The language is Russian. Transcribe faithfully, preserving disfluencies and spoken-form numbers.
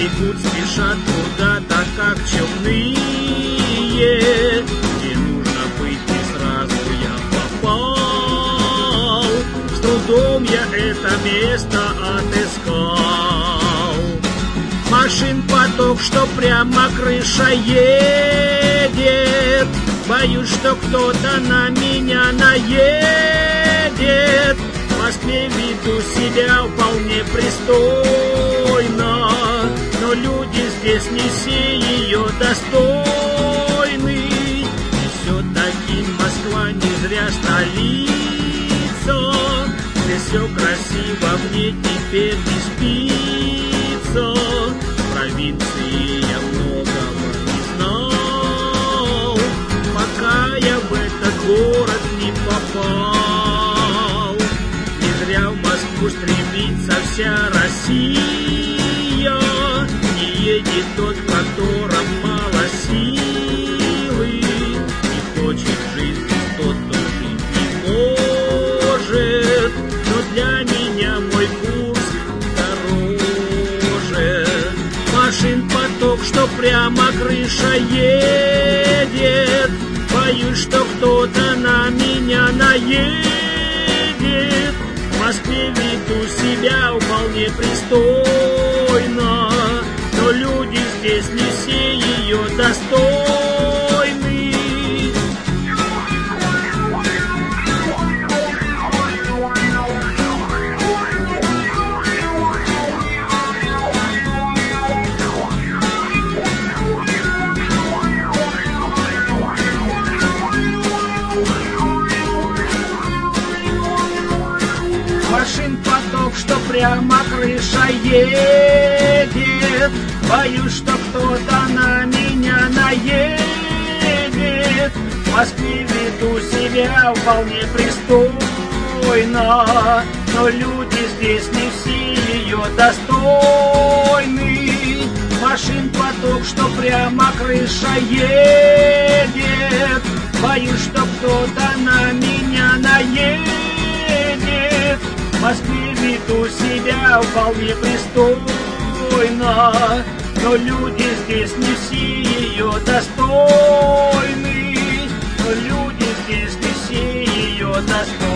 бегут, спешат куда-то, как чумные. Где нужно быть, не сразу я попал. С трудом я это место отыскал. Машин поток, что прямо крыша едет. Боюсь, что кто-то на меня наедет. В Москве веду себя вполне пристойно, но люди здесь не все ее достойны. И все-таки Москва не зря столица. Здесь все красиво, мне теперь не спится. В провинции я многого не знал, пока я в этот город не попал. Не зря в Москву стремится вся Россия. Не едет тот, в котором мало силы. Не хочет жить тот, кто жить не может. Но для меня мой курс дороже. Машин поток, что прямо крыша едет. Боюсь, что кто-то на меня наедет. В Москве веду себя вполне пристойно, но люди здесь не все ее достойны. Машин поток, что прямо крыша едет. Боюсь, что кто-то на меня наедет. В Москве веду себя вполне пристойно, но люди здесь не все ее достойны. Машин поток, что прямо крыша едет. Боюсь, что кто-то на меня наедет. В Москве веду себя вполне пристойно, но люди здесь не все ее достойны. Но люди здесь не все ее достойны.